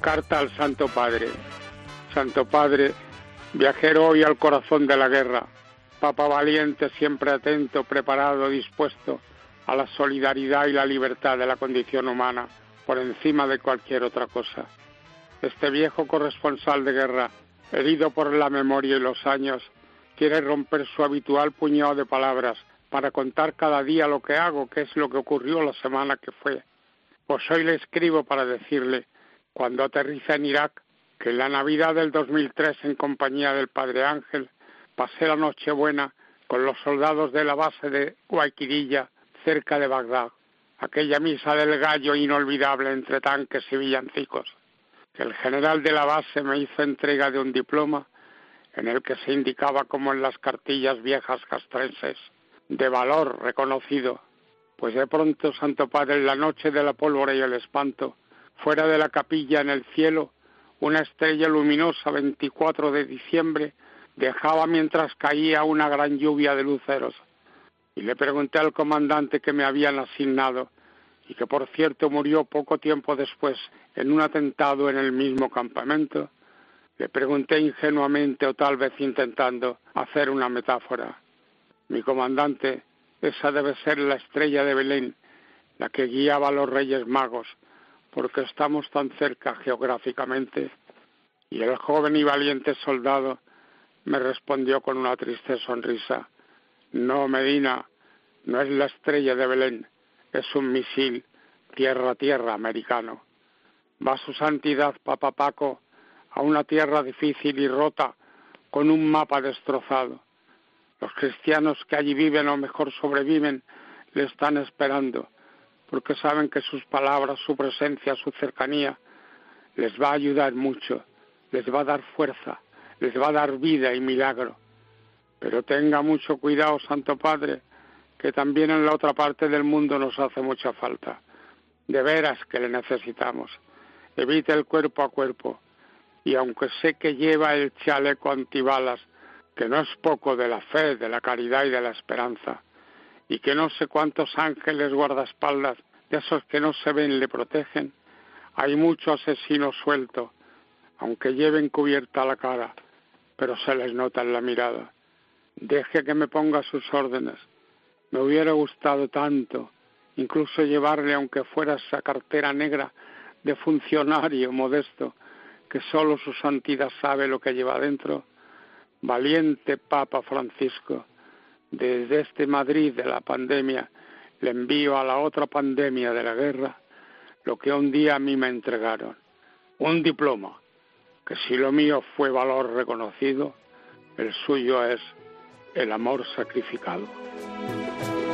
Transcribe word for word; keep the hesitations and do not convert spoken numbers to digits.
Carta al Santo Padre. Santo Padre, viajero hoy al corazón de la guerra, Papa valiente, siempre atento, preparado, dispuesto a la solidaridad y la libertad de la condición humana por encima de cualquier otra cosa. Este viejo corresponsal de guerra, herido por la memoria y los años, quiere romper su habitual puñado de palabras para contar cada día lo que hago, qué es lo que ocurrió la semana que fue. Pues hoy le escribo para decirle, cuando aterriza en Irak, que en la Navidad del dos mil tres, en compañía del Padre Ángel, pasé la Nochebuena con los soldados de la base de Guayquirilla, cerca de Bagdad. Aquella misa del gallo inolvidable entre tanques y villancicos. El general de la base me hizo entrega de un diploma en el que se indicaba, como en las cartillas viejas castrenses, de valor reconocido. Pues de pronto, Santo Padre, en la noche de la pólvora y el espanto, fuera de la capilla en el cielo, una estrella luminosa, veinticuatro de diciembre, dejaba mientras caía una gran lluvia de luceros. Y le pregunté al comandante que me habían asignado, y que por cierto murió poco tiempo después en un atentado en el mismo campamento, le pregunté ingenuamente, o tal vez intentando hacer una metáfora: mi comandante, esa debe ser la estrella de Belén, la que guiaba a los Reyes Magos, porque estamos tan cerca geográficamente. Y el joven y valiente soldado me respondió con una triste sonrisa: no, Medina, no es la estrella de Belén, es un misil tierra-tierra americano. Va su santidad Papa Paco a una tierra difícil y rota, con un mapa destrozado. Los cristianos que allí viven, o mejor sobreviven, le están esperando, porque saben que sus palabras, su presencia, su cercanía, les va a ayudar mucho, les va a dar fuerza, les va a dar vida y milagro. Pero tenga mucho cuidado, Santo Padre, que también en la otra parte del mundo nos hace mucha falta. De veras que le necesitamos. Evite el cuerpo a cuerpo. Y aunque sé que lleva el chaleco antibalas, que no es poco, de la fe, de la caridad y de la esperanza, y que no sé cuántos ángeles guardaespaldas de esos que no se ven le protegen, hay mucho asesino suelto, aunque lleven cubierta la cara, pero se les nota en la mirada. Deje que me ponga a sus órdenes. Me hubiera gustado tanto, incluso llevarle, aunque fuera esa cartera negra de funcionario modesto, que solo su santidad sabe lo que lleva dentro. Valiente Papa Francisco, desde este Madrid de la pandemia, le envío a la otra pandemia de la guerra lo que un día a mí me entregaron, un diploma, que si lo mío fue valor reconocido, el suyo es el amor sacrificado.